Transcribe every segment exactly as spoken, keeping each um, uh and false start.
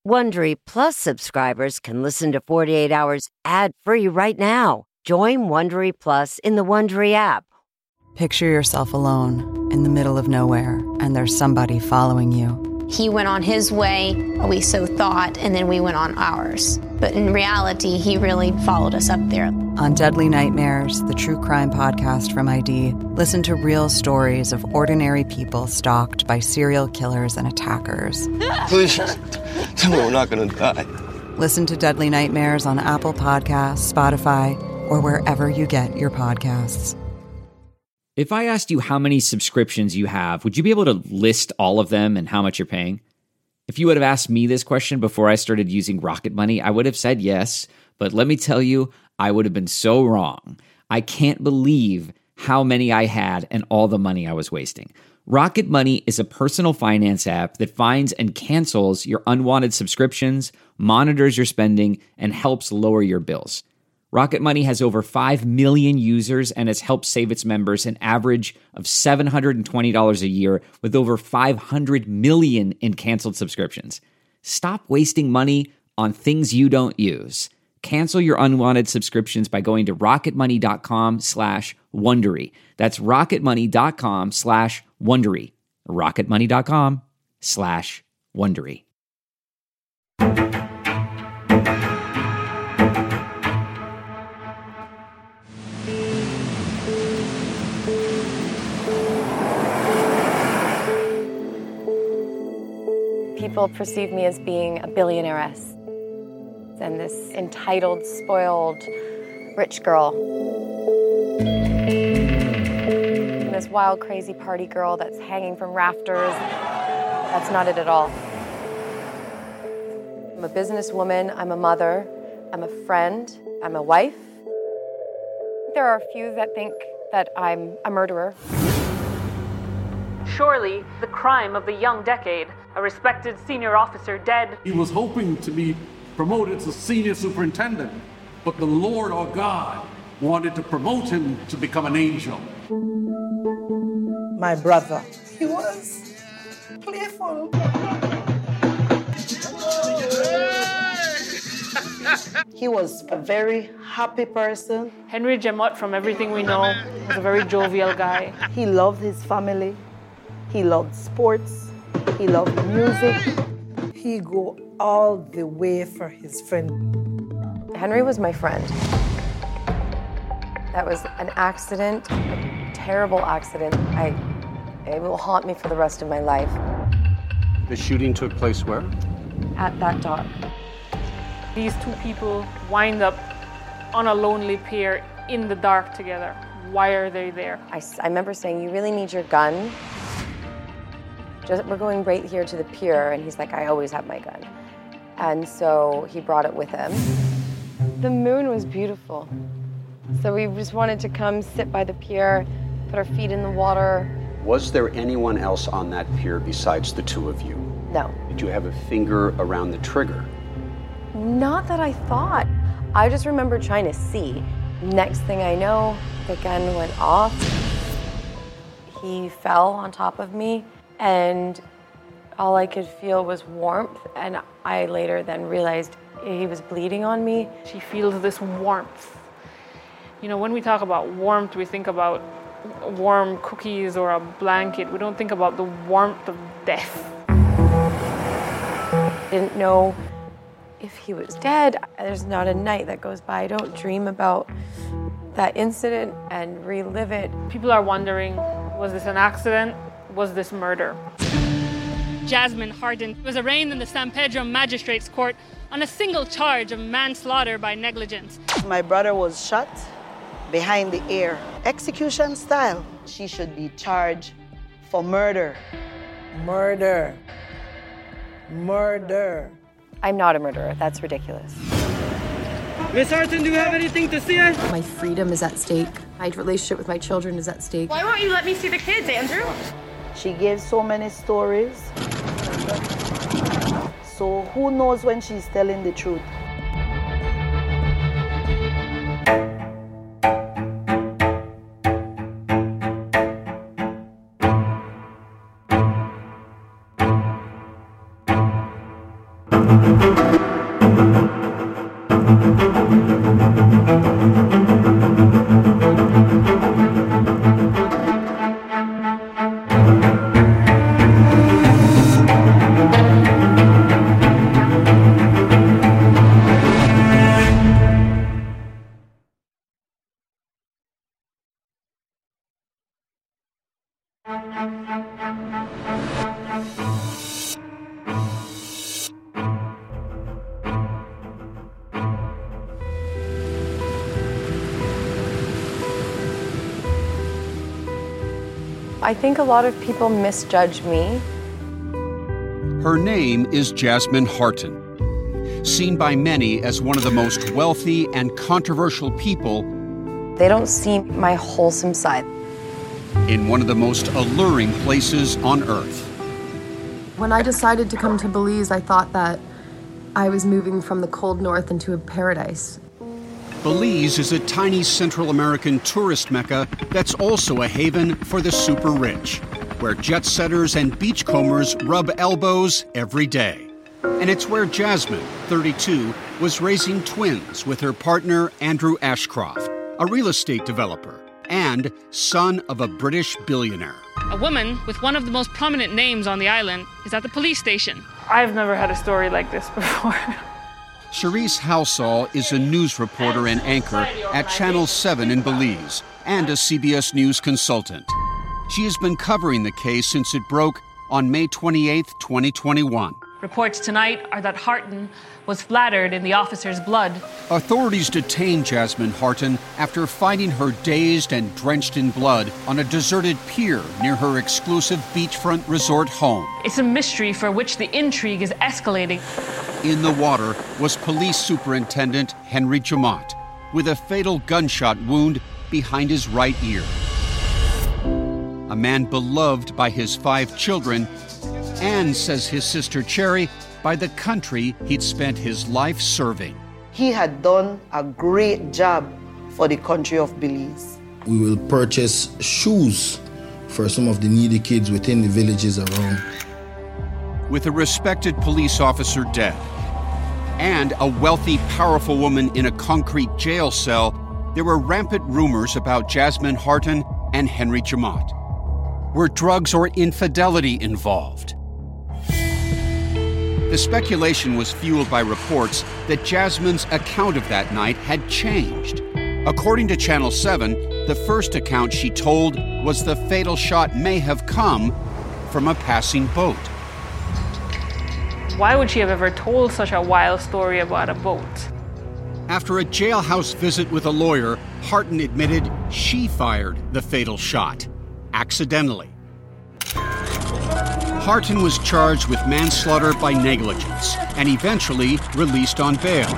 Wondery Plus subscribers can listen to forty-eight Hours ad-free right now. Join Wondery Plus in the Wondery app. Picture yourself alone in the middle of nowhere, and there's somebody following you. He went on his way, we so thought, and then we went on ours. But in reality, he really followed us up there. On Deadly Nightmares, the true crime podcast from I D, listen to real stories of ordinary people stalked by serial killers and attackers. Please, tell me we're not going to die. Listen to Deadly Nightmares on Apple Podcasts, Spotify, or wherever you get your podcasts. If I asked you how many subscriptions you have, would you be able to list all of them and how much you're paying? If you would have asked me this question before I started using Rocket Money, I would have said yes, but let me tell you, I would have been so wrong. I can't believe how many I had and all the money I was wasting. Rocket Money is a personal finance app that finds and cancels your unwanted subscriptions, monitors your spending, and helps lower your bills. Rocket Money has over five million users and has helped save its members an average of seven hundred twenty dollars a year with over five hundred million in canceled subscriptions. Stop wasting money on things you don't use. Cancel your unwanted subscriptions by going to rocketmoney.com slash Wondery. That's rocketmoney.com slash Wondery. rocketmoney.com slash Wondery. People perceive me as being a billionaireess and this entitled, spoiled, rich girl. This wild, crazy party girl that's hanging from rafters. That's not it at all. I'm a businesswoman, I'm a mother, I'm a friend, I'm a wife. There are a few that think that I'm a murderer. Surely the crime of the young decade, a respected senior officer dead. He was hoping to be promoted to senior superintendent, but the Lord our God wanted to promote him to become an angel. My brother, he was playful. He was a very happy person. Henry Gemot, from everything we know, was a very jovial guy. He loved his family. He loved sports. He loved music. He go all the way for his friend. Henry was my friend. That was an accident, a terrible accident. I, it will haunt me for the rest of my life. The shooting took place where? At that dock. These two people wind up on a lonely pier in the dark together. Why are they there? I, I remember saying, you really need your gun? Just, we're going right here to the pier, and he's like, I always have my gun. And so he brought it with him. The moon was beautiful. So we just wanted to come sit by the pier, put our feet in the water. Was there anyone else on that pier besides the two of you? No. Did you have a finger around the trigger? Not that I thought. I just remember trying to see. Next thing I know, the gun went off. He fell on top of me, and all I could feel was warmth, and I later then realized he was bleeding on me. She feels this warmth. You know, when we talk about warmth, we think about warm cookies or a blanket. We don't think about the warmth of death. Didn't know if he was dead. There's not a night that goes by I don't dream about that incident and relive it. People are wondering, was this an accident? Was this murder? Jasmine Hardin was arraigned in the San Pedro Magistrates Court on a single charge of manslaughter by negligence. My brother was shot behind the ear, execution style. She should be charged for murder. Murder. Murder. I'm not a murderer. That's ridiculous. Miss Hardin, do you have anything to say? My freedom is at stake. My relationship with my children is at stake. Why won't you let me see the kids, Andrew? She gave so many stories. So who knows when she's telling the truth? I think a lot of people misjudge me. Her name is Jasmine Harton, seen by many as one of the most wealthy and controversial people. They don't see my wholesome side. In one of the most alluring places on earth. When I decided to come to Belize, I thought that I was moving from the cold north into a paradise. Belize is a tiny Central American tourist mecca that's also a haven for the super rich, where jet setters and beachcombers rub elbows every day. And it's where Jasmine, thirty-two, was raising twins with her partner Andrew Ashcroft, a real estate developer and son of a British billionaire. A woman with one of the most prominent names on the island is at the police station. I've never had a story like this before. Charisse Halsall is a news reporter and anchor at Channel seven in Belize and a C B S News consultant. She has been covering the case since it broke on May twenty-eighth, twenty twenty-one. Reports tonight are that Harton was splattered in the officer's blood. Authorities detained Jasmine Harton after finding her dazed and drenched in blood on a deserted pier near her exclusive beachfront resort home. It's a mystery for which the intrigue is escalating. In the water was Police Superintendent Henry Jamot, with a fatal gunshot wound behind his right ear. A man beloved by his five children, and, says his sister Cherry, by the country he'd spent his life serving. He had done a great job for the country of Belize. We will purchase shoes for some of the needy kids within the villages around. With a respected police officer dead, and a wealthy, powerful woman in a concrete jail cell, there were rampant rumors about Jasmine Harton and Henry Jamot. Were drugs or infidelity involved? The speculation was fueled by reports that Jasmine's account of that night had changed. According to Channel seven, the first account she told was the fatal shot may have come from a passing boat. Why would she have ever told such a wild story about a boat? After a jailhouse visit with a lawyer, Harton admitted she fired the fatal shot, accidentally. Harton was charged with manslaughter by negligence and eventually released on bail.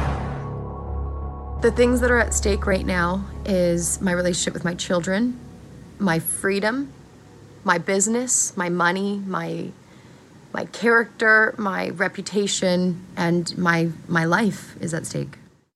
The things that are at stake right now is my relationship with my children, my freedom, my business, my money, my my character, my reputation, and my my life is at stake.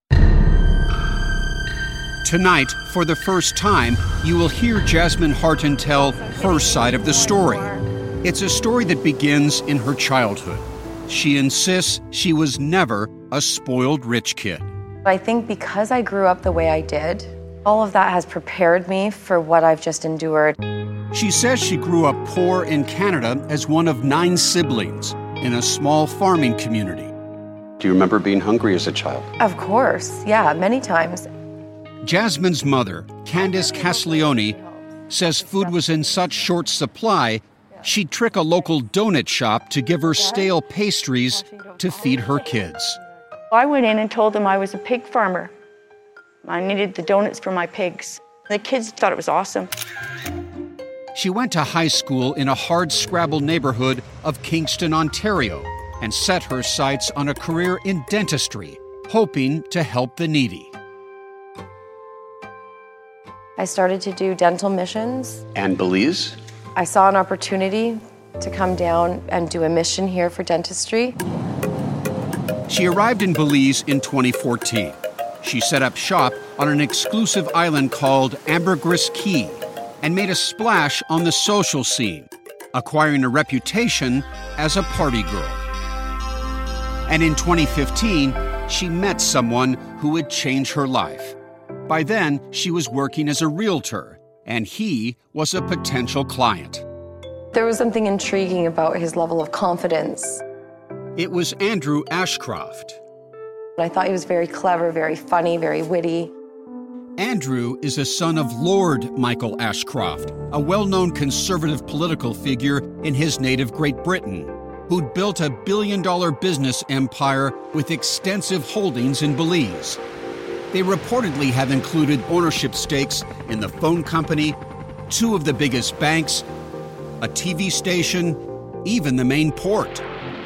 Tonight, for the first time, you will hear Jasmine Harton tell her side of the story. It's a story that begins in her childhood. She insists she was never a spoiled rich kid. I think because I grew up the way I did, all of that has prepared me for what I've just endured. She says she grew up poor in Canada as one of nine siblings in a small farming community. Do you remember being hungry as a child? Of course, yeah, many times. Jasmine's mother, Candace Castiglione, says food was in such short supply, she'd trick a local donut shop to give her stale pastries to feed her kids. I went in and told them I was a pig farmer. I needed the donuts for my pigs. The kids thought it was awesome. She went to high school in a hard-scrabble neighborhood of Kingston, Ontario, and set her sights on a career in dentistry, hoping to help the needy. I started to do dental missions. And Belize? I saw an opportunity to come down and do a mission here for dentistry. She arrived in Belize in twenty fourteen. She set up shop on an exclusive island called Ambergris Caye and made a splash on the social scene, acquiring a reputation as a party girl. And in twenty fifteen, she met someone who would change her life. By then, she was working as a realtor, and he was a potential client. There was something intriguing about his level of confidence. It was Andrew Ashcroft. I thought he was very clever, very funny, very witty. Andrew is a son of Lord Michael Ashcroft, a well-known conservative political figure in his native Great Britain, who'd built a billion-dollar business empire with extensive holdings in Belize. They reportedly have included ownership stakes in the phone company, two of the biggest banks, a T V station, even the main port.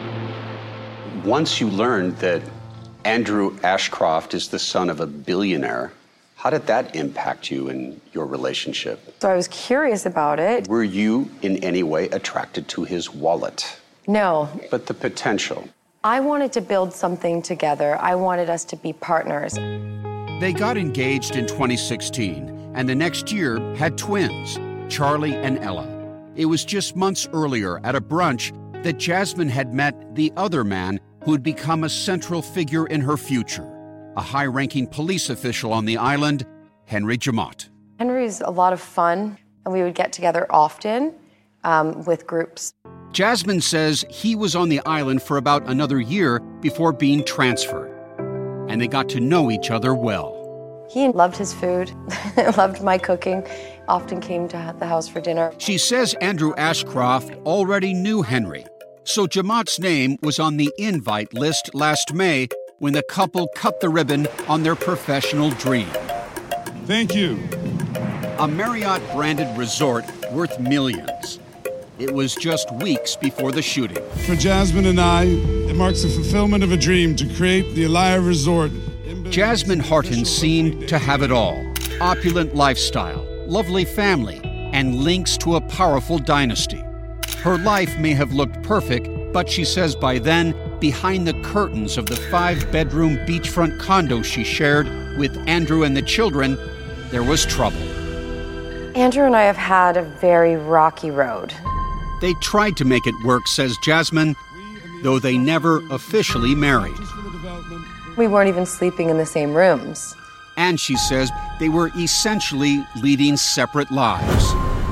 Once you learned that Andrew Ashcroft is the son of a billionaire, how did that impact you in your relationship? So I was curious about it. Were you in any way attracted to his wallet? No. But the potential. I wanted to build something together. I wanted us to be partners. They got engaged in twenty sixteen, and the next year had twins, Charlie and Ella. It was just months earlier at a brunch that Jasmine had met the other man who'd become a central figure in her future, a high-ranking police official on the island, Henry Jemmott. Henry's a lot of fun, and we would get together often um, with groups. Jasmine says he was on the island for about another year before being transferred, and they got to know each other well. He loved his food, loved my cooking, often came to the house for dinner. She says Andrew Ashcroft already knew Henry, so Jemott's name was on the invite list last May when the couple cut the ribbon on their professional dream. Thank you. A Marriott-branded resort worth millions. It was just weeks before the shooting. For Jasmine and I, it marks the fulfillment of a dream to create the Elia Resort. Jasmine Harton seemed to have it all. Opulent lifestyle, lovely family, and links to a powerful dynasty. Her life may have looked perfect, but she says by then, behind the curtains of the five-bedroom beachfront condo she shared with Andrew and the children, there was trouble. Andrew and I have had a very rocky road. They tried to make it work, says Jasmine, though they never officially married. We weren't even sleeping in the same rooms. And she says they were essentially leading separate lives.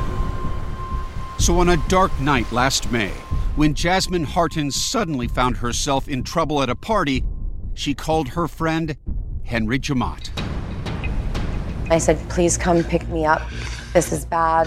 So on a dark night last May, when Jasmine Harton suddenly found herself in trouble at a party, she called her friend Henry Jemmott. I said, please come pick me up. This is bad.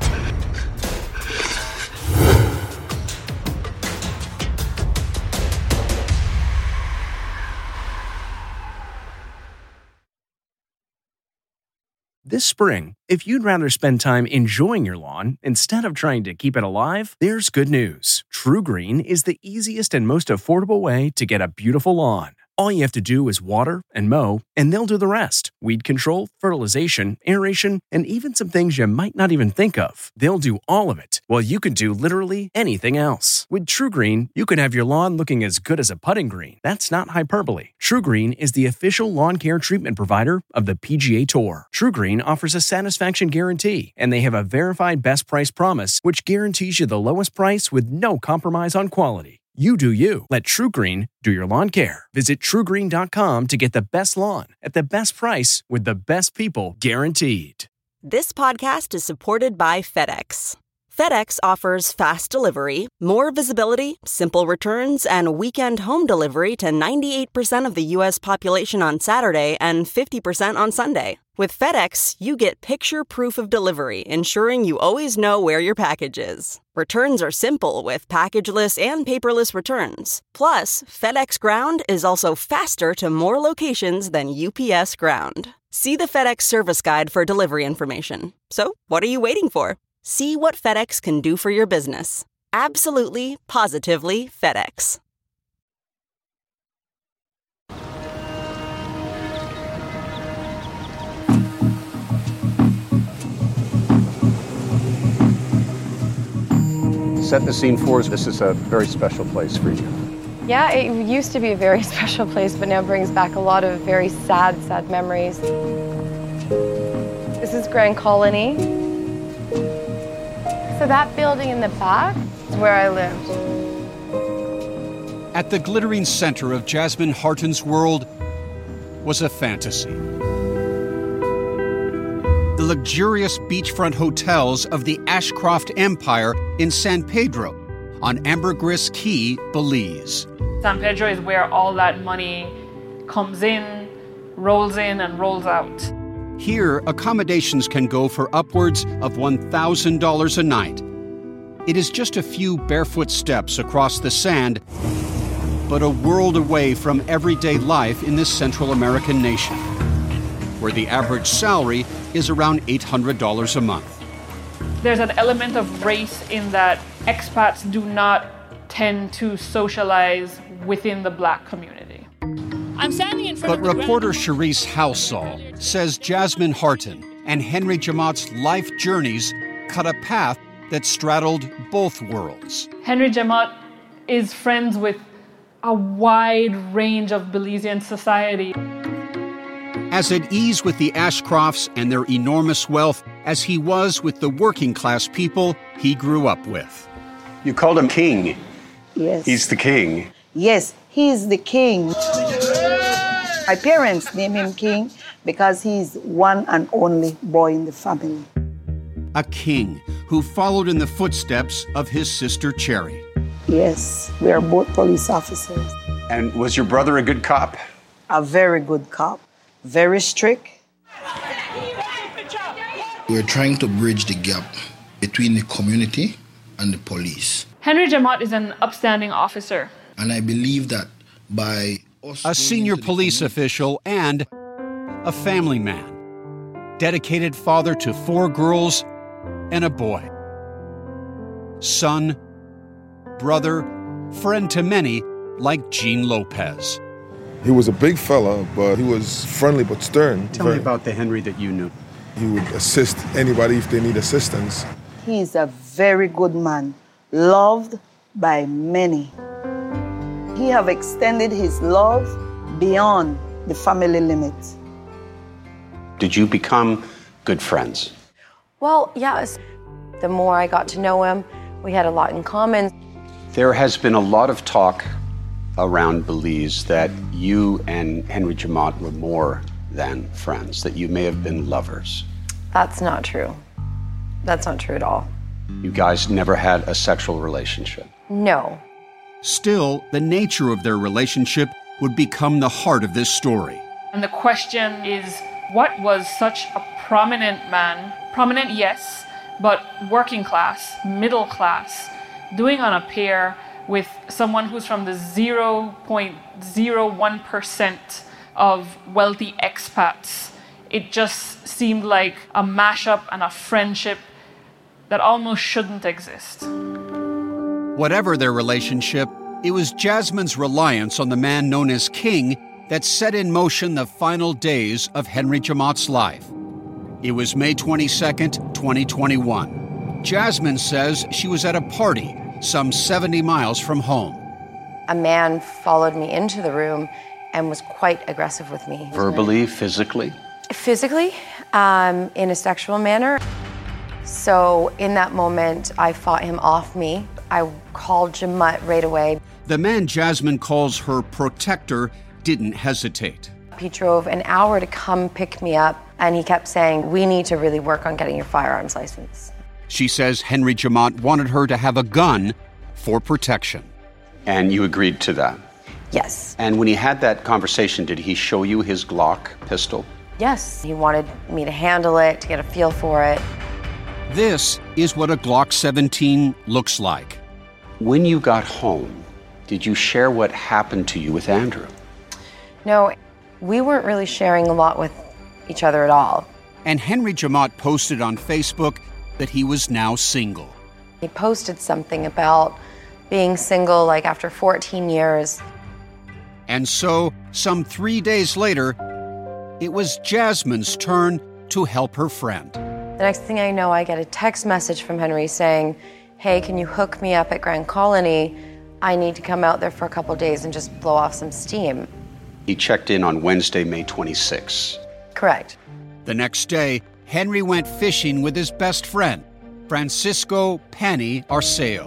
This spring, if you'd rather spend time enjoying your lawn instead of trying to keep it alive, there's good news. TruGreen is the easiest and most affordable way to get a beautiful lawn. All you have to do is water and mow, and they'll do the rest. Weed control, fertilization, aeration, and even some things you might not even think of. They'll do all of it, while you can do literally anything else. With TruGreen, you can have your lawn looking as good as a putting green. That's not hyperbole. TruGreen is the official lawn care treatment provider of the P G A Tour. TruGreen offers a satisfaction guarantee, and they have a verified best price promise, which guarantees you the lowest price with no compromise on quality. You do you. Let TruGreen do your lawn care. Visit True Green dot com to get the best lawn at the best price with the best people guaranteed. This podcast is supported by FedEx. FedEx offers fast delivery, more visibility, simple returns, and weekend home delivery to ninety-eight percent of the U S population on Saturday and fifty percent on Sunday. With FedEx, you get picture proof of delivery, ensuring you always know where your package is. Returns are simple with packageless and paperless returns. Plus, FedEx Ground is also faster to more locations than U P S Ground. See the FedEx service guide for delivery information. So, what are you waiting for? See what FedEx can do for your business. Absolutely, positively FedEx. Set the scene for us. This is a very special place for you. Yeah, it used to be a very special place, but now brings back a lot of very sad, sad memories. This is Grand Colony. So that building in the back is where I lived. At the glittering center of Jasmine Harton's world was a fantasy. The luxurious beachfront hotels of the Ashcroft Empire in San Pedro on Ambergris Key, Belize. San Pedro is where all that money comes in, rolls in, and rolls out. Here, accommodations can go for upwards of one thousand dollars a night. It is just a few barefoot steps across the sand, but a world away from everyday life in this Central American nation, where the average salary is around eight hundred dollars a month. There's an element of race in that expats do not tend to socialize within the black community. I'm standing in front But of the reporter Charisse Housall says Jasmine Harton and Henry Jemmot's life journeys cut a path that straddled both worlds. Henry Jemmot is friends with a wide range of Belizean society. As at ease with the Ashcrofts and their enormous wealth as he was with the working class people he grew up with. You called him king. Yes. He's the king. Yes, he's the king. My parents named him king because he's one and only boy in the family. A king who followed in the footsteps of his sister Cherry. Yes, we are both police officers. And was your brother a good cop? A very good cop. Very strict. We're trying to bridge the gap between the community and the police. Henry Jemmot is an upstanding officer. And I believe that by us a senior police official and a family man, dedicated father to four girls and a boy. Son, brother, friend to many, like Gene Lopez. He was a big fella, but he was friendly but stern. Tell me about the Henry that you knew. He would assist anybody if they need assistance. He's a very good man, loved by many. He have extended his love beyond the family limits. Did you become good friends? Well, yes. The more I got to know him, we had a lot in common. There has been a lot of talk around Belize that you and Henry Jemmot were more than friends, that you may have been lovers. That's not true. That's not true at all. You guys never had a sexual relationship? No. Still, the nature of their relationship would become the heart of this story. And the question is, what was such a prominent man, prominent, yes, but working class, middle class, doing on a pair with someone who's from the zero point zero one percent of wealthy expats? It just seemed like a mashup and a friendship that almost shouldn't exist. Whatever their relationship, it was Jasmine's reliance on the man known as King that set in motion the final days of Henry Jemmot's life. It was May twenty-second, twenty twenty-one. Jasmine says she was at a party some seventy miles from home. A man followed me into the room and was quite aggressive with me. Verbally, physically? Physically, um, in a sexual manner. So in that moment, I fought him off me. I called Jemmot right away. The man Jasmine calls her protector didn't hesitate. He drove an hour to come pick me up, and he kept saying, we need to really work on getting your firearms license. She says Henry Jemmot wanted her to have a gun for protection. And you agreed to that? Yes. And when he had that conversation, did he show you his Glock pistol? Yes. He wanted me to handle it, to get a feel for it. This is what a Glock seventeen looks like. When you got home, did you share what happened to you with Andrew? No, we weren't really sharing a lot with each other at all. And Henry Jemmot posted on Facebook that he was now single. He posted something about being single, like after fourteen years. And so, some three days later, it was Jasmine's turn to help her friend. The next thing I know, I get a text message from Henry saying, hey, can you hook me up at Grand Colony? I need to come out there for a couple days and just blow off some steam. He checked in on Wednesday, May twenty-sixth. Correct. The next day, Henry went fishing with his best friend, Francisco Pani Arceo.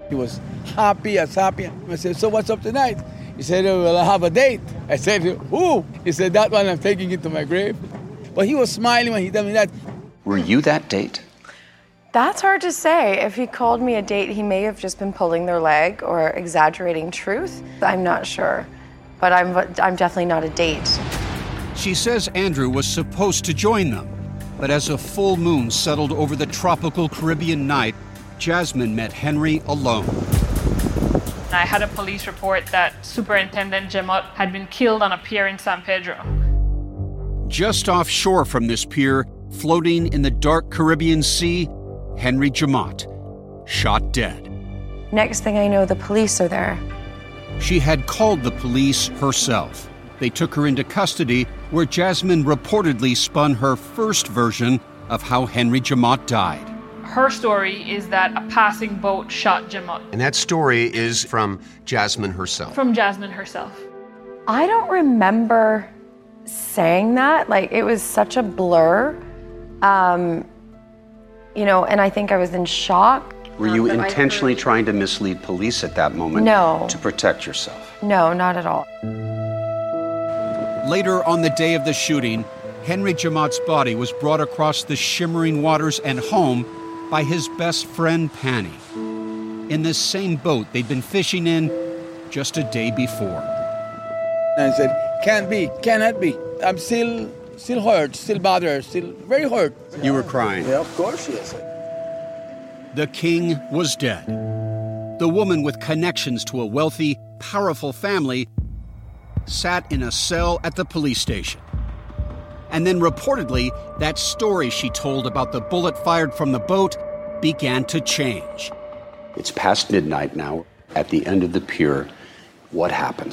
He was happy as happy. I said, so what's up tonight? He said, oh, well, I have a date. I said, who? He said, that one, I'm taking it to my grave. But he was smiling when he told me that. Were you that date? That's hard to say. If he called me a date, he may have just been pulling their leg or exaggerating truth. I'm not sure, but I'm, I'm definitely not a date. She says Andrew was supposed to join them, but as a full moon settled over the tropical Caribbean night, Jasmine met Henry alone. I had a police report that Superintendent Jamot had been killed on a pier in San Pedro. Just offshore from this pier, floating in the dark Caribbean Sea, Henry Jamot, shot dead. Next thing I know, the police are there. She had called the police herself. They took her into custody, where Jasmine reportedly spun her first version of how Henry Jamot died. Her story is that a passing boat shot Jamot. And that story is from Jasmine herself. From Jasmine herself. I don't remember saying that. Like, it was such a blur. Um, you know, and I think I was in shock. Were you intentionally trying to mislead police at that moment? No. To protect yourself? No, not at all. Later on the day of the shooting, Henry Jamot's body was brought across the shimmering waters and home by his best friend, Pani, in the same boat they'd been fishing in just a day before. And I said, can't be, cannot be. I'm still, still hurt, still bothered, still very hurt. You were crying? Yeah, of course, yes. The king was dead. The woman with connections to a wealthy, powerful family sat in a cell at the police station. And then reportedly, that story she told about the bullet fired from the boat began to change. It's past midnight now. At the end of the pier, what happens?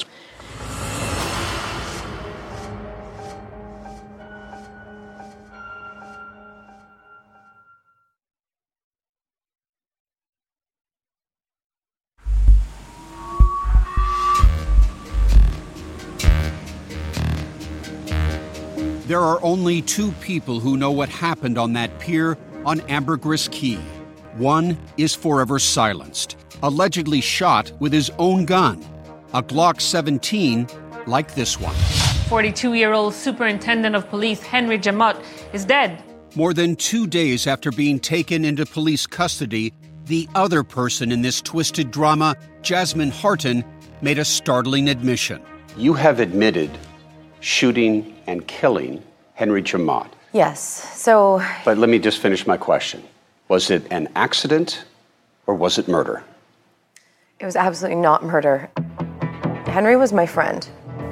There are only two people who know what happened on that pier on Ambergris Caye. One is forever silenced, allegedly shot with his own gun, a Glock seventeen like this one. forty-two-year-old Superintendent of Police Henry Jamot is dead. More than two days after being taken into police custody, the other person in this twisted drama, Jasmine Harton, made a startling admission. You have admitted shooting and killing Henry Jamot. Yes, so... But let me just finish my question. Was it an accident or was it murder? It was absolutely not murder. Henry was my friend.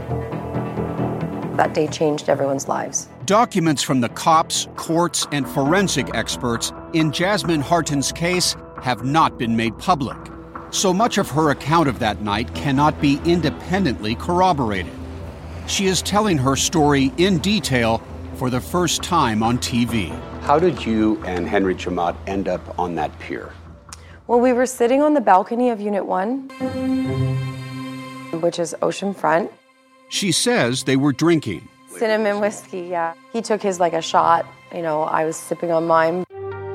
That day changed everyone's lives. Documents from the cops, courts, and forensic experts in Jasmine Harton's case have not been made public. So much of her account of that night cannot be independently corroborated. She is telling her story in detail for the first time on T V. How did you and Henry Jamot end up on that pier? Well, we were sitting on the balcony of Unit one, which is oceanfront. She says they were drinking. Cinnamon whiskey, yeah. He took his like a shot, you know, I was sipping on mine.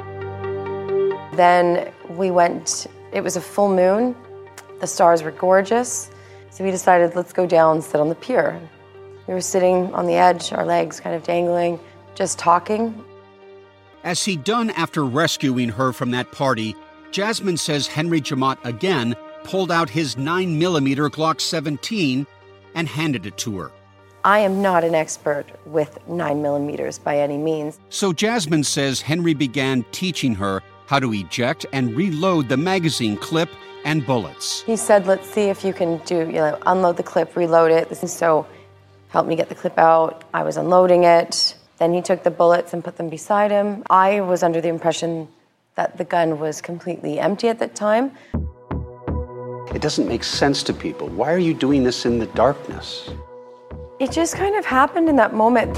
Then we went, it was a full moon. The stars were gorgeous. So we decided, let's go down and sit on the pier. We were sitting on the edge, our legs kind of dangling, just talking. As he'd done after rescuing her from that party, Jasmine says Henry Jamot again pulled out his nine millimeter Glock seventeen and handed it to her. I am not an expert with nine millimeters by any means. So Jasmine says Henry began teaching her how to eject and reload the magazine clip and bullets. He said, let's see if you can do, you know, unload the clip, reload it. And so helped me get the clip out. I was unloading it. Then he took the bullets and put them beside him. I was under the impression that the gun was completely empty at that time. It doesn't make sense to people. Why are you doing this in the darkness? It just kind of happened in that moment.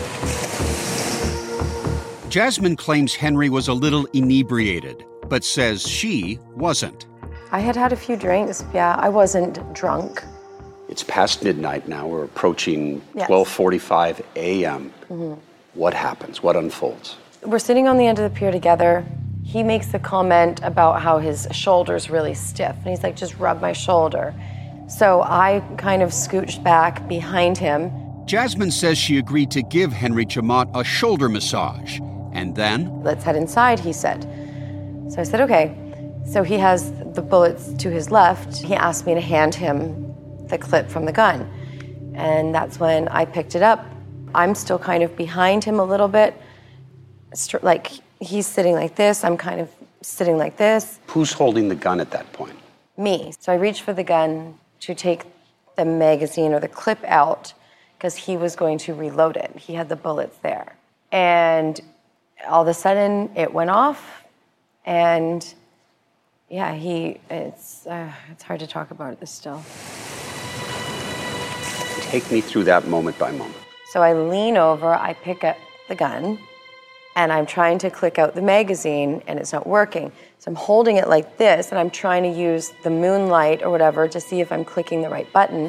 Jasmine claims Henry was a little inebriated, but says she wasn't. I had had a few drinks, yeah. I wasn't drunk. It's past midnight now. We're approaching Yes. twelve forty-five a.m. Mm-hmm. What happens? What unfolds? We're sitting on the end of the pier together. he makes a comment about how his shoulder's really stiff. And he's like, just rub my shoulder. So I kind of scooched back behind him. Jasmine says she agreed to give Henry Jemmott a shoulder massage. And then... Let's head inside, he said. So I said, okay. So he has the bullets to his left. He asked me to hand him the clip from the gun. And that's when I picked it up. I'm still kind of behind him a little bit. Like, he's sitting like this. I'm kind of sitting like this. Who's holding the gun at that point? Me. So I reached for the gun to take the magazine or the clip out because he was going to reload it. He had the bullets there. And all of a sudden, it went off. And yeah, he, it's, uh, it's hard to talk about this still. Take me through that moment by moment. So I lean over, I pick up the gun, and I'm trying to click out the magazine, and it's not working. So I'm holding it like this, and I'm trying to use the moonlight or whatever to see if I'm clicking the right button.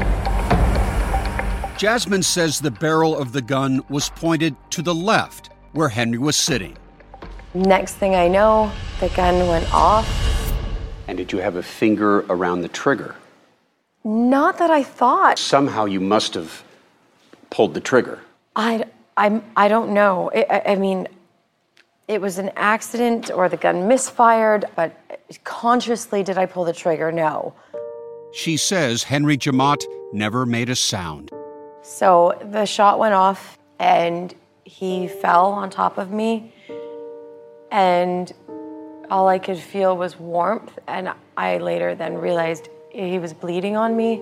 Jasmine says the barrel of the gun was pointed to the left, where Henry was sitting. Next thing I know, the gun went off. And did you have a finger around the trigger? Not that I thought. Somehow you must have pulled the trigger. I, I'm, I don't know. It, I, I mean, it was an accident or the gun misfired, but consciously did I pull the trigger? No. She says Henry Jemmott never made a sound. So the shot went off and he fell on top of me, and all I could feel was warmth, and I later then realized he was bleeding on me.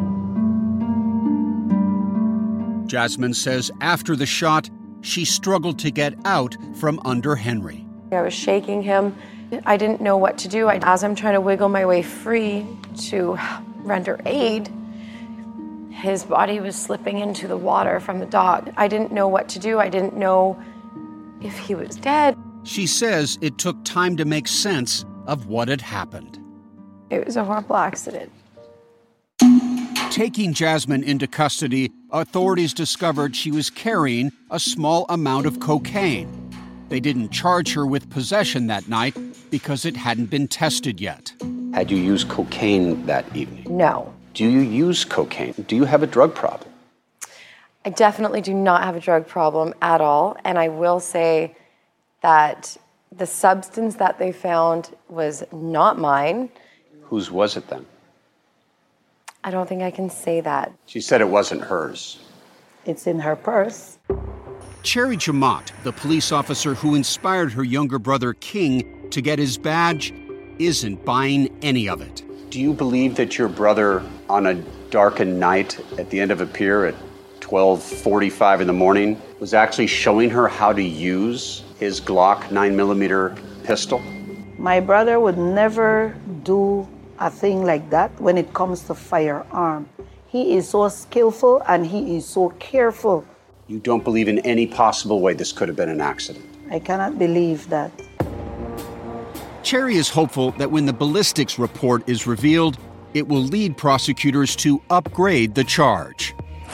Jasmine says after the shot, she struggled to get out from under Henry. I was shaking him. I didn't know what to do. I, as I'm trying to wiggle my way free to render aid, his body was slipping into the water from the dock. I didn't know what to do. I didn't know if he was dead. She says it took time to make sense of what had happened. It was a horrible accident. Taking Jasmine into custody, authorities discovered she was carrying a small amount of cocaine. They didn't charge her with possession that night because it hadn't been tested yet. Had you used cocaine that evening? No. Do you use cocaine? Do you have a drug problem? I definitely do not have a drug problem at all. And I will say that the substance that they found was not mine. Whose was it then? I don't think I can say that. She said it wasn't hers. It's in her purse. Cherry Jemmott, the police officer who inspired her younger brother King to get his badge, isn't buying any of it. Do you believe that your brother, on a darkened night at the end of a pier at twelve forty-five in the morning, was actually showing her how to use his Glock nine millimeter pistol? My brother would never do a thing like that when it comes to firearm. He is so skillful and he is so careful. You don't believe in any possible way this could have been an accident? I cannot believe that. Cherry is hopeful that when the ballistics report is revealed, it will lead prosecutors to upgrade the charge.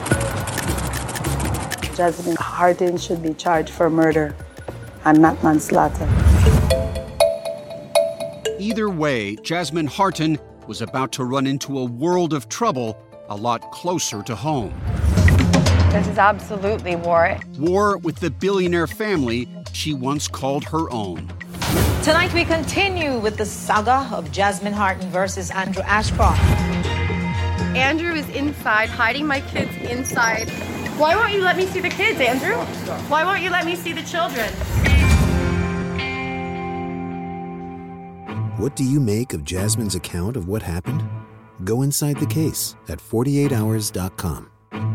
Jasmine Harden should be charged for murder and not manslaughter. Either way, Jasmine Harden was about to run into a world of trouble a lot closer to home. This is absolutely war. War with the billionaire family she once called her own. Tonight we continue with the saga of Jasmine Harden versus Andrew Ashcroft. Andrew is inside, hiding my kids inside. Why won't you let me see the kids, Andrew? Why won't you let me see the children? What do you make of Jasmine's account of what happened? Go inside the case at forty-eight hours dot com.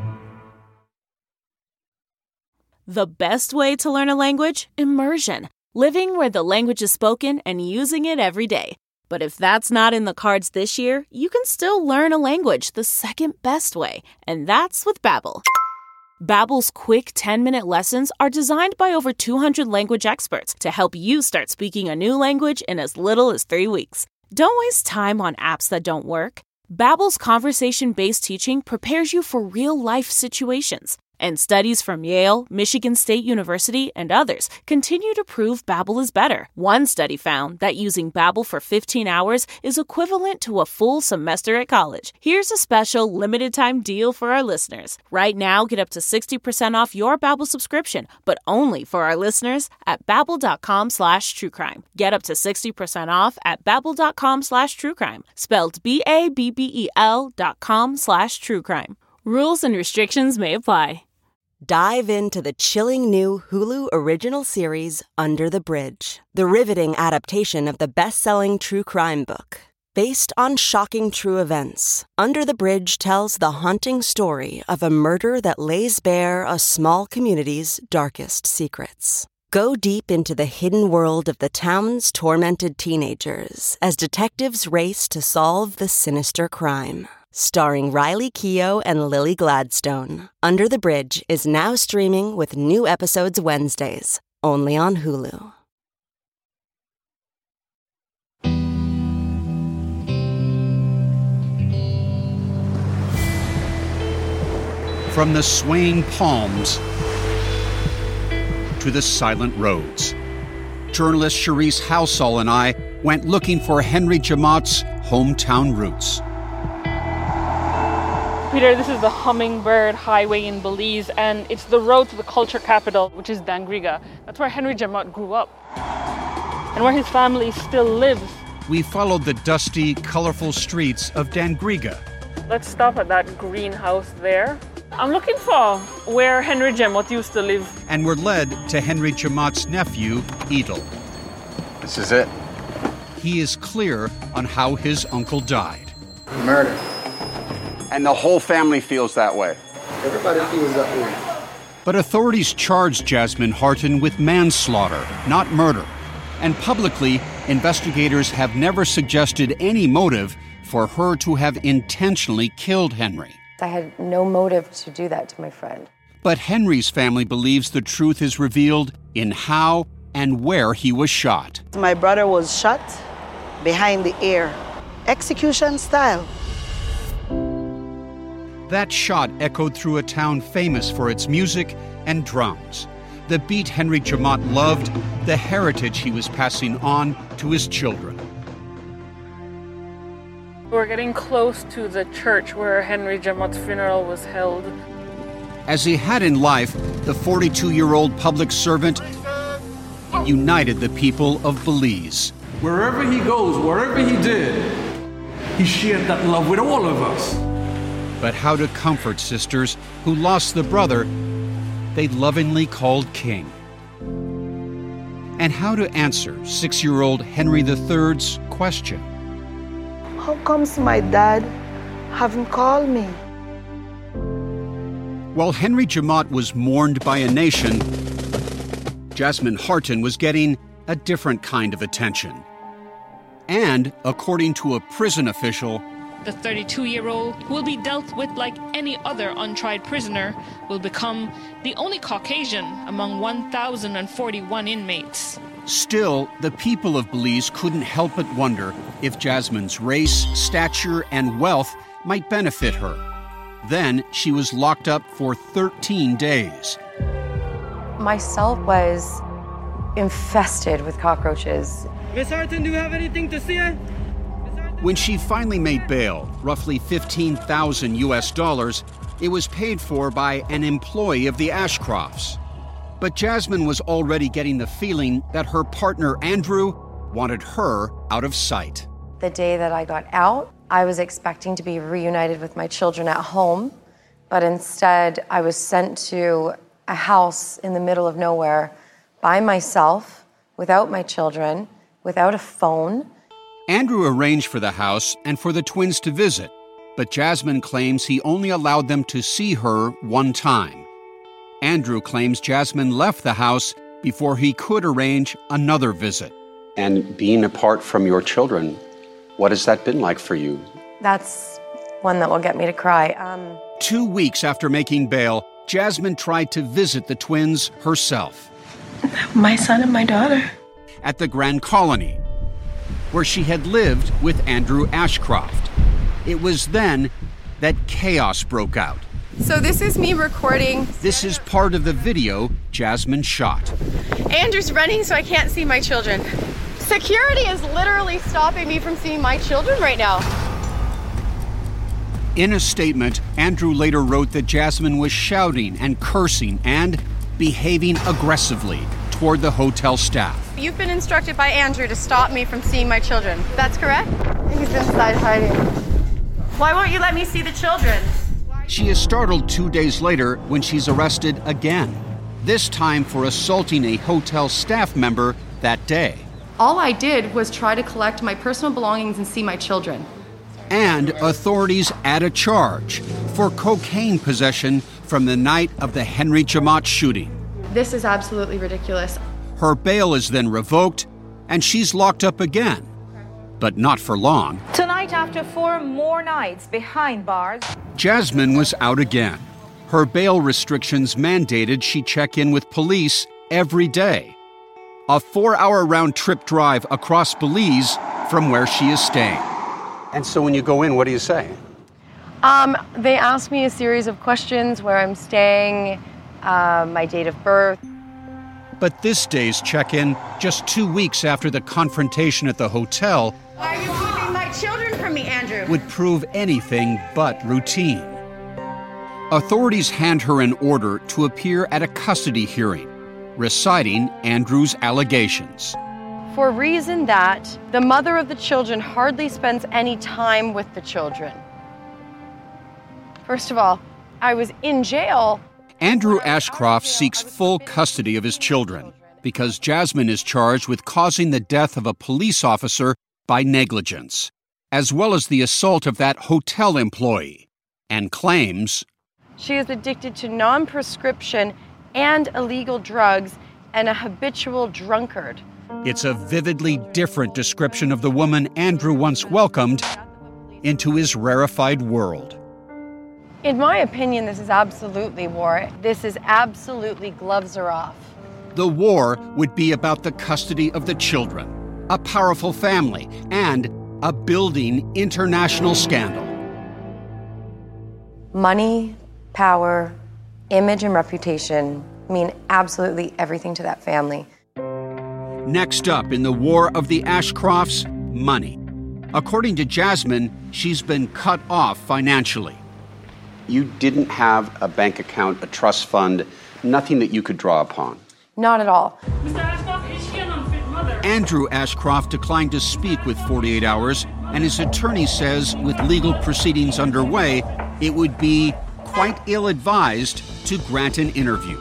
The best way to learn a language? Immersion. Living where the language is spoken and using it every day. But if that's not in the cards this year, you can still learn a language the second best way, and that's with Babbel. Babbel's quick ten-minute lessons are designed by over two hundred language experts to help you start speaking a new language in as little as three weeks. Don't waste time on apps that don't work. Babbel's conversation-based teaching prepares you for real-life situations. And studies from Yale, Michigan State University, and others continue to prove Babbel is better. One study found that using Babbel for fifteen hours is equivalent to a full semester at college. Here's a special limited-time deal for our listeners. Right now, get up to sixty percent off your Babbel subscription, but only for our listeners at babbel.com slash truecrime. Get up to sixty percent off at babbel.com slash truecrime. Spelled B-A-B-B-E-L dot com slash truecrime. Rules and restrictions may apply. Dive into the chilling new Hulu original series, Under the Bridge, the riveting adaptation of the best-selling true crime book. Based on shocking true events, Under the Bridge tells the haunting story of a murder that lays bare a small community's darkest secrets. Go deep into the hidden world of the town's tormented teenagers as detectives race to solve the sinister crime. Starring Riley Keough and Lily Gladstone, Under the Bridge is now streaming with new episodes Wednesdays, only on Hulu. From the swaying palms to the silent roads, journalist Charisse Halsall and I went looking for Henry Jamott's hometown roots. Peter, this is the Hummingbird Highway in Belize, and it's the road to the culture capital, which is Dangriga. That's where Henry Jamott grew up, and where his family still lives. We followed the dusty, colorful streets of Dangriga. Let's stop at that greenhouse there. I'm looking for where Henry Jamott used to live. And we're led to Henry Jamott's nephew, Edel. This is it. He is clear on how his uncle died. Murder. And the whole family feels that way. Everybody feels that way. But authorities charged Jasmine Harton with manslaughter, not murder. And publicly, investigators have never suggested any motive for her to have intentionally killed Henry. I had no motive to do that to my friend. But Henry's family believes the truth is revealed in how and where he was shot. My brother was shot behind the ear, execution style. That shot echoed through a town famous for its music and drums, the beat Henry Jamott loved, the heritage he was passing on to his children. We're getting close to the church where Henry Jamott's funeral was held. As he had in life, the forty-two-year-old public servant united the people of Belize. Wherever he goes, wherever he did, he shared that love with all of us. But how to comfort sisters who lost the brother they lovingly called king? And how to answer six-year-old Henry the Third's question? How comes my dad haven't called me? While Henry Jamott was mourned by a nation, Jasmine Harton was getting a different kind of attention. And, according to a prison official, the thirty-two-year-old, who will be dealt with like any other untried prisoner, will become the only Caucasian among one thousand forty-one inmates. Still, the people of Belize couldn't help but wonder if Jasmine's race, stature, and wealth might benefit her. Then she was locked up for thirteen days. My cell was infested with cockroaches. Miss Harton, do you have anything to say? When she finally made bail, roughly fifteen thousand U S dollars, it was paid for by an employee of the Ashcrofts. But Jasmine was already getting the feeling that her partner, Andrew, wanted her out of sight. The day that I got out, I was expecting to be reunited with my children at home, but instead I was sent to a house in the middle of nowhere by myself, without my children, without a phone. Andrew arranged for the house and for the twins to visit, but Jasmine claims he only allowed them to see her one time. Andrew claims Jasmine left the house before he could arrange another visit. And being apart from your children, what has that been like for you? That's one that will get me to cry. Um... Two weeks after making bail, Jasmine tried to visit the twins herself. My son and my daughter. At the Grand Colony, where she had lived with Andrew Ashcroft. It was then that chaos broke out. So this is me recording. This is part of the video Jasmine shot. Andrew's running so I can't see my children. Security is literally stopping me from seeing my children right now. In a statement, Andrew later wrote that Jasmine was shouting and cursing and behaving aggressively toward the hotel staff. You've been instructed by Andrew to stop me from seeing my children. That's correct? He's inside hiding. Why won't you let me see the children? She is startled two days later when she's arrested again, this time for assaulting a hotel staff member that day. All I did was try to collect my personal belongings and see my children. And authorities add a charge for cocaine possession from the night of the Henry Jemmott shooting. This is absolutely ridiculous. Her bail is then revoked, and she's locked up again. But not for long. Tonight, after four more nights behind bars, Jasmine was out again. Her bail restrictions mandated she check in with police every day. A four-hour round-trip drive across Belize from where she is staying. And so when you go in, what do you say? Um, they ask me a series of questions: where I'm staying, uh, my date of birth. But this day's check-in, just two weeks after the confrontation at the hotel, Why are you keeping my children from me, Andrew? would prove anything but routine. Authorities hand her an order to appear at a custody hearing, reciting Andrew's allegations. For a reason that the mother of the children hardly spends any time with the children. First of all, I was in jail. Andrew Ashcroft seeks full custody of his children because Jasmine is charged with causing the death of a police officer by negligence, as well as the assault of that hotel employee, and claims She is addicted to non-prescription and illegal drugs and a habitual drunkard. it's a vividly different description of the woman Andrew once welcomed into his rarefied world. In my opinion, this is absolutely war. This is absolutely gloves are off. The war would be about the custody of the children, a powerful family, and a building international scandal. Money, power, image, and reputation mean absolutely everything to that family. Next up in the war of the Ashcrofts, money. According to Jasmine, she's been cut off financially. You didn't have a bank account, a trust fund, nothing that you could draw upon. Not at all. Mister Ashcroft, is she an unfit mother? Andrew Ashcroft declined to speak with forty-eight hours, and his attorney says with legal proceedings underway, it would be quite ill-advised to grant an interview.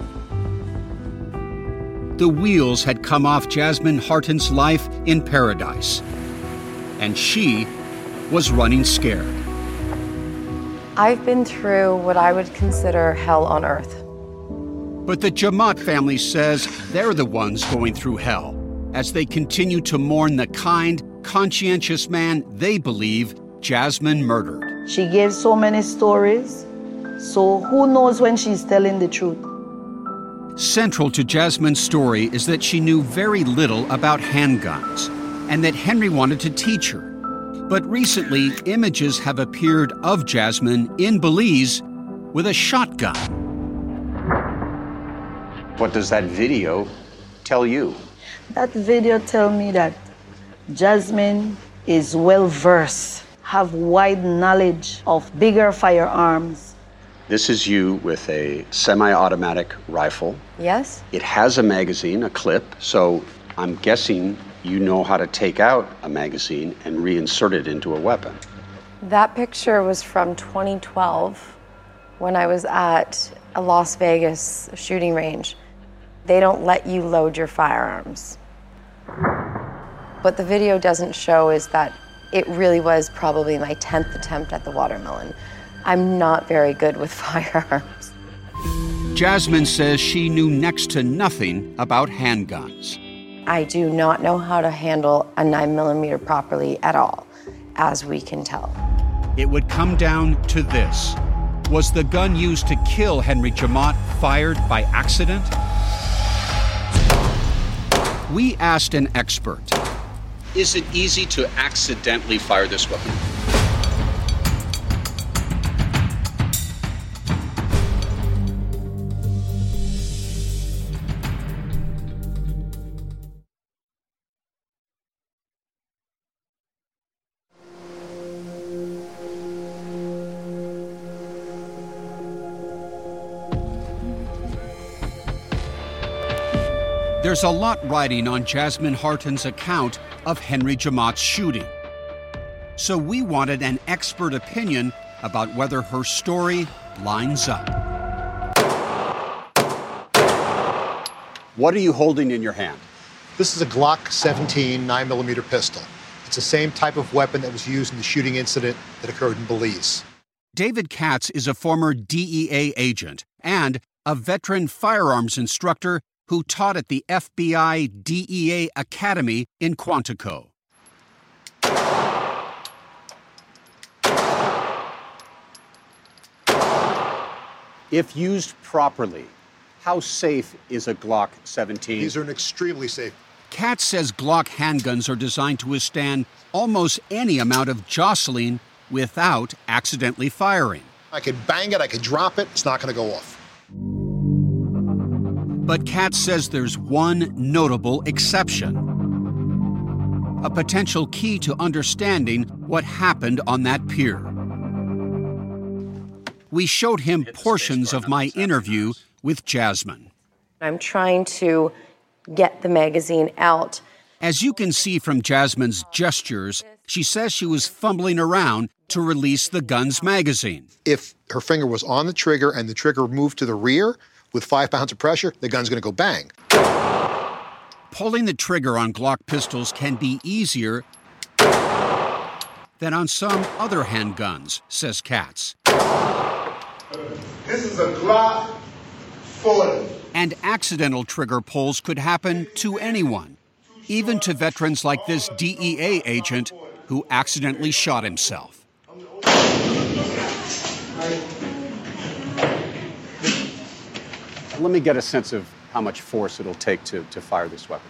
The wheels had come off Jasmine Harton's life in paradise, and she was running scared. I've been through what I would consider hell on earth. But the Jemmott family says they're the ones going through hell as they continue to mourn the kind, conscientious man they believe Jasmine murdered. She gave so many stories, so who knows when she's telling the truth? Central to Jasmine's story is that she knew very little about handguns and that Henry wanted to teach her. But recently, images have appeared of Jasmine in Belize with a shotgun. What does that video tell you? That video tell me that Jasmine is well versed, have wide knowledge of bigger firearms. This is you with a semi-automatic rifle. Yes? It has a magazine, a clip, so I'm guessing you know how to take out a magazine and reinsert it into a weapon. That picture was from twenty twelve when I was at a Las Vegas shooting range. They don't let you load your firearms. What the video doesn't show is that it really was probably my tenth attempt at the watermelon. I'm not very good with firearms. Jasmine says she knew next to nothing about handguns. I do not know how to handle a nine millimeter properly at all, as we can tell. It would come down to this. Was the gun used to kill Henry Jemmott fired by accident? We asked an expert. Is it easy to accidentally fire this weapon? There's a lot riding on Jasmine Harton's account of Henry Jamaat's shooting. So we wanted an expert opinion about whether her story lines up. What are you holding in your hand? This is a Glock seventeen nine millimeter pistol. It's the same type of weapon that was used in the shooting incident that occurred in Belize. David Katz is a former D E A agent and a veteran firearms instructor who taught at the F B I D E A Academy in Quantico. If used properly, how safe is a Glock seventeen? These are an extremely safe. Katz says Glock handguns are designed to withstand almost any amount of jostling without accidentally firing. I could bang it, I could drop it, it's not going to go off. But Katz says there's one notable exception. A potential key to understanding what happened on that pier. We showed him portions of my interview with Jasmine. I'm trying to get the magazine out. As you can see from Jasmine's gestures, she says she was fumbling around to release the gun's magazine. If her finger was on the trigger and the trigger moved to the rear with five pounds of pressure, the gun's going to go bang. Pulling the trigger on Glock pistols can be easier than on some other handguns, says Katz. This is a Glock forty. And accidental trigger pulls could happen to anyone, even to veterans like this D E A agent who accidentally shot himself. Let me get a sense of how much force it'll take to, to fire this weapon.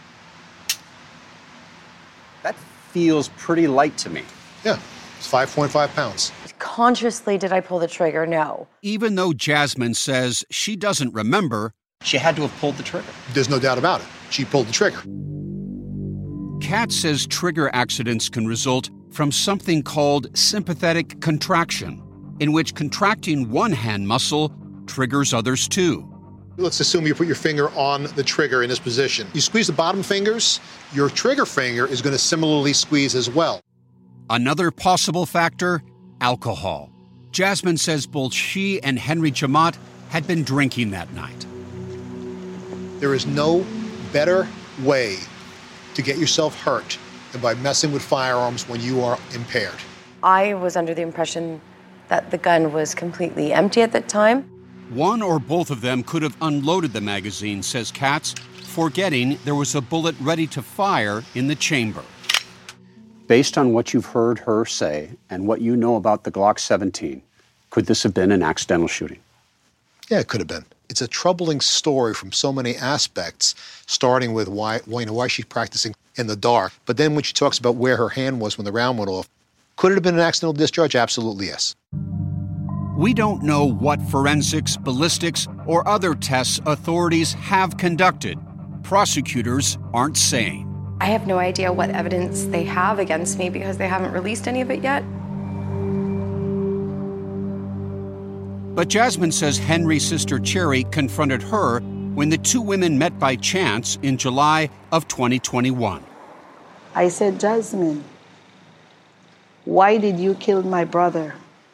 That feels pretty light to me. Yeah, it's five point five pounds. Consciously, did I pull the trigger? No. Even though Jasmine says she doesn't remember, she had to have pulled the trigger. There's no doubt about it. She pulled the trigger. Katz says trigger accidents can result from something called sympathetic contraction, in which contracting one hand muscle triggers others too. Let's assume you put your finger on the trigger in this position. You squeeze the bottom fingers, your trigger finger is going to similarly squeeze as well. Another possible factor, alcohol. Jasmine says both she and Henry Jamaat had been drinking that night. There is no better way to get yourself hurt than by messing with firearms when you are impaired. I was under the impression that the gun was completely empty at that time. One or both of them could have unloaded the magazine, says Katz, forgetting there was a bullet ready to fire in the chamber. Based on what you've heard her say and what you know about the Glock seventeen, could this have been an accidental shooting? Yeah, it could have been. It's a troubling story from so many aspects, starting with why, you know, why she's practicing in the dark. But then when she talks about where her hand was when the round went off, could it have been an accidental discharge? Absolutely, yes. We don't know what forensics, ballistics, or other tests authorities have conducted. Prosecutors aren't saying. I have no idea what evidence they have against me because they haven't released any of it yet. But Jasmine says Henry's sister Cherry confronted her when the two women met by chance in July of twenty twenty-one. I said, Jasmine, why did you kill my brother?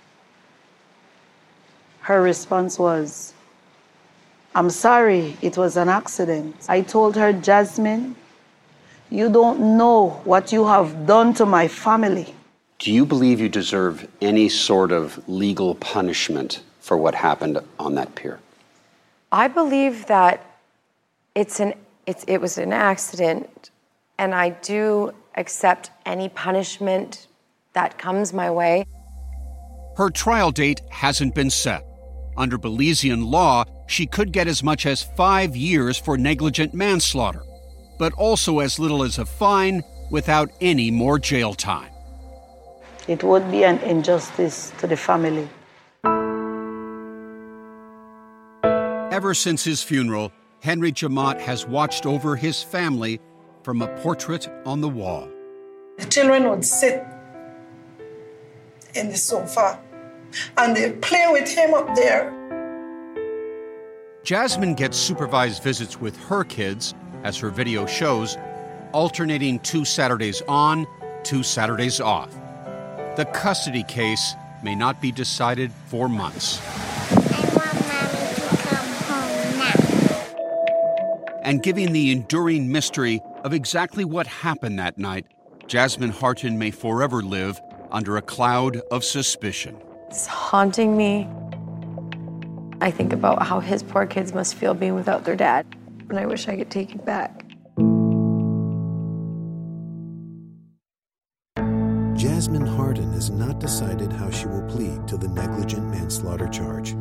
Her response was, I'm sorry, it was an accident. I told her, Jasmine, you don't know what you have done to my family. Do you believe you deserve any sort of legal punishment for what happened on that pier? I believe that it's an it's, it was an accident, and I do accept any punishment that comes my way. Her trial date hasn't been set. Under Belizean law, she could get as much as five years for negligent manslaughter, but also as little as a fine without any more jail time. It would be an injustice to the family. Ever since his funeral, Henry Jamaat has watched over his family from a portrait on the wall. The children would sit in the sofa and they'd play with him up there. Jasmine gets supervised visits with her kids as her video shows, alternating two Saturdays on, two Saturdays off. The custody case may not be decided for months. I want Mommy to come home now. And given the enduring mystery of exactly what happened that night, Jasmine Harton may forever live under a cloud of suspicion. It's haunting me. I think about how his poor kids must feel being without their dad, and I wish I could take it back. Jasmine Harton has not decided how she will plead to the negligent manslaughter charge.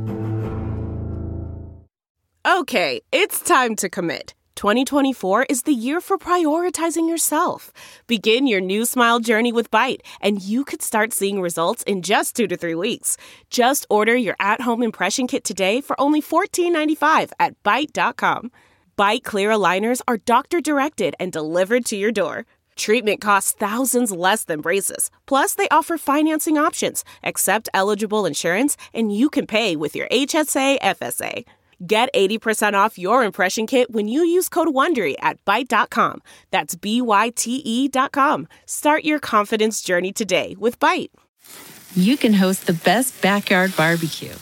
Okay, it's time to commit. twenty twenty-four is the year for prioritizing yourself. Begin your new smile journey with Byte, and you could start seeing results in just two to three weeks. Just order your at-home impression kit today for only fourteen ninety-five at byte dot com. Byte clear aligners are doctor-directed and delivered to your door. Treatment costs thousands less than braces. Plus, they offer financing options, accept eligible insurance, and you can pay with your H S A F S A. Get eighty percent off your impression kit when you use code WONDERY at byte dot com. That's B Y T E dot com. Start your confidence journey today with Byte. You can host the best backyard barbecue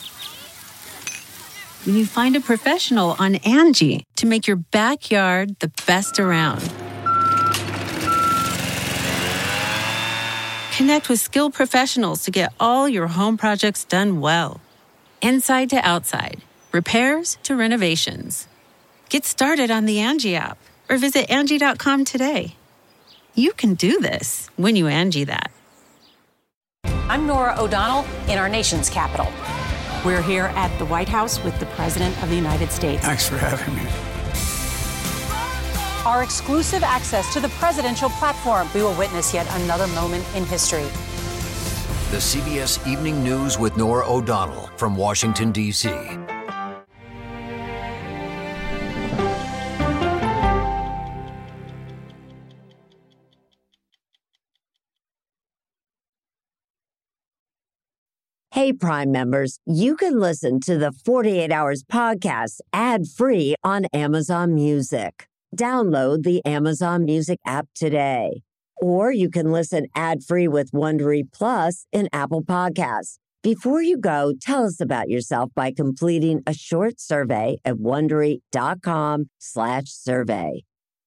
when you find a professional on Angie to make your backyard the best around. Connect with skilled professionals to get all your home projects done well. Inside to outside, repairs to renovations. Get started on the Angie app or visit Angie dot com today. You can do this when you Angie that. I'm Norah O'Donnell in our nation's capital. We're here at the White House with the President of the United States. Thanks for having me. Our exclusive access to the presidential platform. We will witness yet another moment in history. The C B S Evening News with Norah O'Donnell from Washington, D C Hey, Prime members, you can listen to the forty-eight hours podcast ad-free on Amazon Music. Download the Amazon Music app today. Or you can listen ad-free with Wondery Plus in Apple Podcasts. Before you go, tell us about yourself by completing a short survey at Wondery dot com slash survey.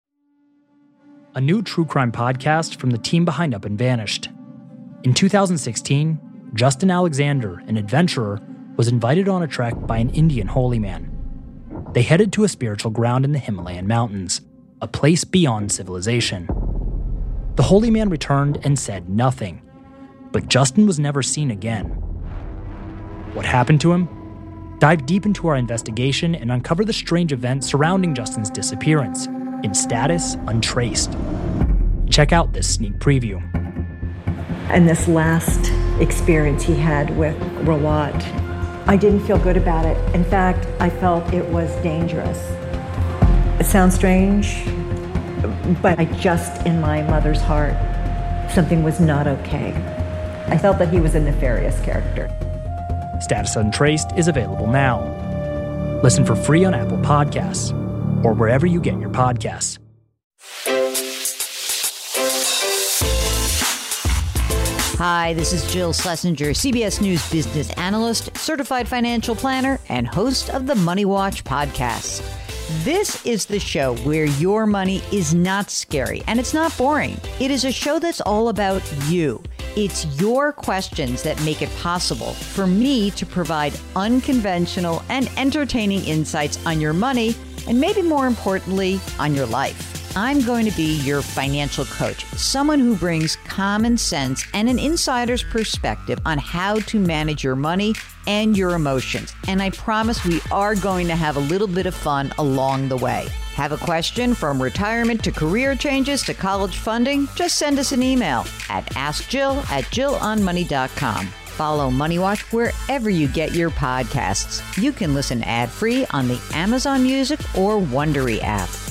A new true crime podcast from the team behind Up and Vanished. In two thousand sixteen, Justin Alexander, an adventurer, was invited on a trek by an Indian holy man. They headed to a spiritual ground in the Himalayan mountains, a place beyond civilization. The holy man returned and said nothing, but Justin was never seen again. What happened to him? Dive deep into our investigation and uncover the strange events surrounding Justin's disappearance, in status untraced. Check out this sneak preview. And this last experience he had with Rawat, I didn't feel good about it. In fact, I felt it was dangerous. It sounds strange, but I just, in my mother's heart, something was not okay. I felt that he was a nefarious character. Status Untraced is available now. Listen for free on Apple Podcasts or wherever you get your podcasts. Hi, this is Jill Schlesinger, C B S News business analyst, certified financial planner, and host of the Money Watch podcast. This is the show where your money is not scary and it's not boring. It is a show that's all about you. It's your questions that make it possible for me to provide unconventional and entertaining insights on your money and maybe more importantly, on your life. I'm going to be your financial coach, someone who brings common sense and an insider's perspective on how to manage your money and your emotions. And I promise we are going to have a little bit of fun along the way. Have a question from retirement to career changes to college funding? Just send us an email at ask jill at jill on money dot com. Follow Money Watch wherever you get your podcasts. You can listen ad-free on the Amazon Music or Wondery app.